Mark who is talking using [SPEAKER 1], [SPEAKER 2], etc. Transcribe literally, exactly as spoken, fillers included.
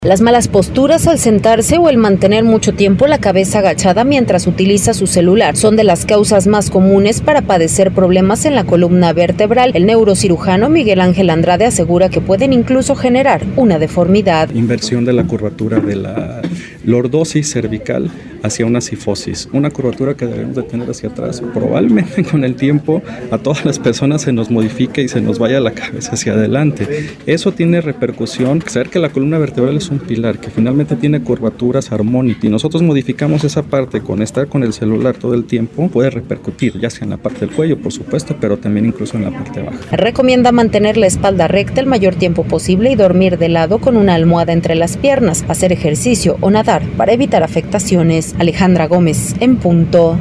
[SPEAKER 1] Las malas posturas al sentarse o el mantener mucho tiempo la cabeza agachada mientras utiliza su celular son de las causas más comunes para padecer problemas en la columna vertebral. El neurocirujano Miguel Ángel Andrade asegura que pueden incluso generar una deformidad.
[SPEAKER 2] Inversión de la curvatura de la lordosis cervical hacia una cifosis, una curvatura que debemos de tener hacia atrás. Probablemente con el tiempo a todas las personas se nos modifique y se nos vaya la cabeza hacia adelante. Eso tiene repercusión, saber que la columna vertebral es un pilar que finalmente tiene curvaturas armónicas y nosotros modificamos esa parte con estar con el celular todo el tiempo, puede repercutir ya sea en la parte del cuello, por supuesto, pero también incluso en la parte baja.
[SPEAKER 1] Recomienda mantener la espalda recta el mayor tiempo posible y dormir de lado con una almohada entre las piernas, hacer ejercicio o nadar para evitar afectaciones. Alejandra Gómez, en punto.